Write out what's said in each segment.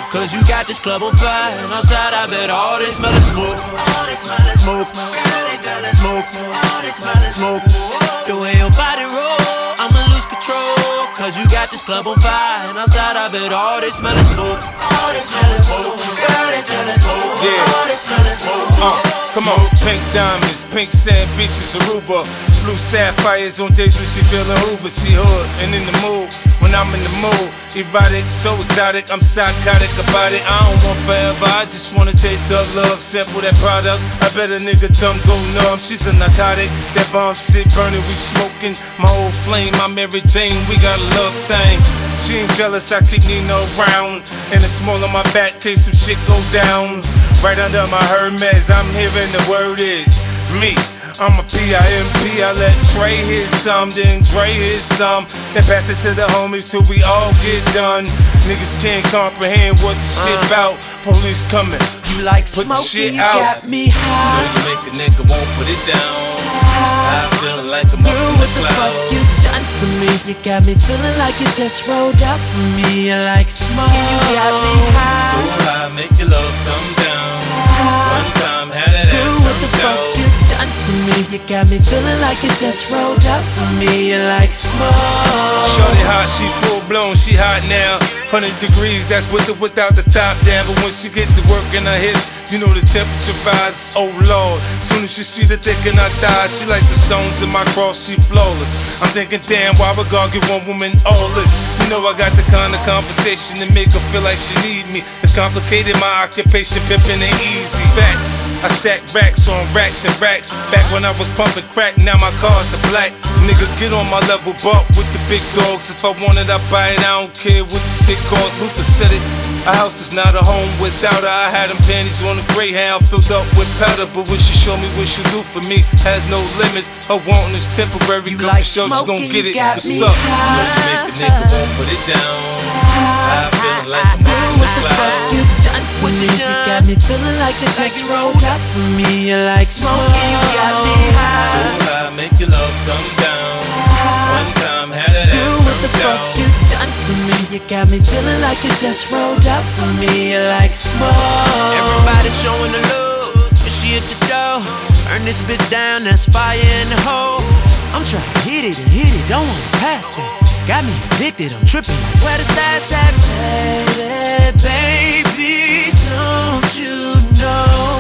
Cause you got this club on fire, and outside I bet all they smell is smoke. Smoke, smoke, smoke. The way your body roll, I'ma lose control. Cause you got this club on fire, and outside I bet all they smell is smoke. All they smell is smoke. Girl, they smell is smoke. Yeah. All they smell is smoke. Come on, pink diamonds, pink sand beaches, Aruba. Blue sapphires on days when she feeling Hoover. She hood and in the mood, when I'm in the mood. Erotic, so exotic, I'm psychotic about it. I don't want forever, I just wanna taste of love. Sample that product, I bet a nigga tongue go numb. She's a narcotic, that bomb shit burning, we smoking. My old flame, my Mary Jane, we got a love thing. She ain't jealous, I keep Nino around. And it's small on my back, case some shit go down. Right under my Hermes, I'm hearing the word is me. I'm a P.I.M.P. I let Trey hit some, then Dre hit some. Then pass it to the homies till we all get done. Niggas can't comprehend what the shit about. Police coming, You like put the smoking, shit you out. got me high. You make a nigga won't put it down. I'm feeling like I'm up Girl, in what the the fuck clouds. you done to me? You got me feeling like you just rolled up for me. You like smoke, you got me high. So high, make your love come down. One time, had that Girl, ass what the come fuck down. you done to me? You got me feeling like you just rolled up for me. You like smoke. Shorty hot, she full blown, she hot now. 100 degrees, that's with or without the top down. But when she get to work in her hips, you know the temperature rises, oh lord. Soon as she see the thick in her thighs, she like the stones in my cross, she flawless. I'm thinking, damn, why would God give one woman all this? You know I got the kind of conversation that make her feel like she need me. It's complicated, my occupation, pimping ain't easy. Facts, I stack racks on racks and racks. Back when I was pumping crack, now my cars are black. Nigga, get on my level, buck with the big dogs. If I want it, I buy it, I don't care what the shit costs. Luther said it, a house is not a home without her. I had them panties on a Greyhound filled up with powder. But when she show me what she do for me, has no limits. Her wanting is temporary, You go like for sure, she gon' smoking, get you it. got What's me up? high. Make a nigga won't put it down. I'm feeling like I'm Girl, up what in the the fuck clouds. you done to me? You got me feeling like you just rolled up for me. You like smoking, you got me So high. high, make your love come down. One time, had that Girl, ass what the come fuck down. you done to me? You got me feeling like you just rolled up for me. You like smoke. Everybody showing the love, and she at the door. Turn this bitch down, that's fire in the hole. I'm trying to hit it and hit it, don't wanna pass that. Got me addicted, I'm tripping like where the stash at? Baby, baby, don't you know?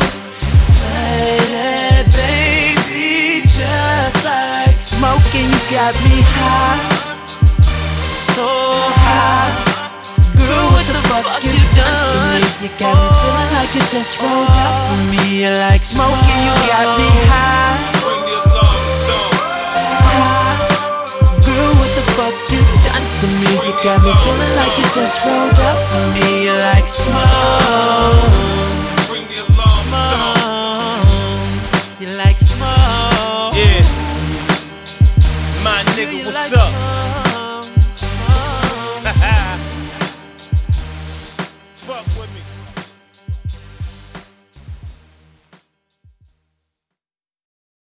Baby, baby, just like smoking, you got me high, so high. Girl, what the fuck you done to me? You got me feeling like you just rolled up for me. You like smoking, you got me high. Bring the alarm song. Girl, what the fuck you done to me? You got me feeling like you just rolled up for me. You like smoke, Bring the alarm song. you like smoke. Yeah. My nigga, You what's like up? smoke.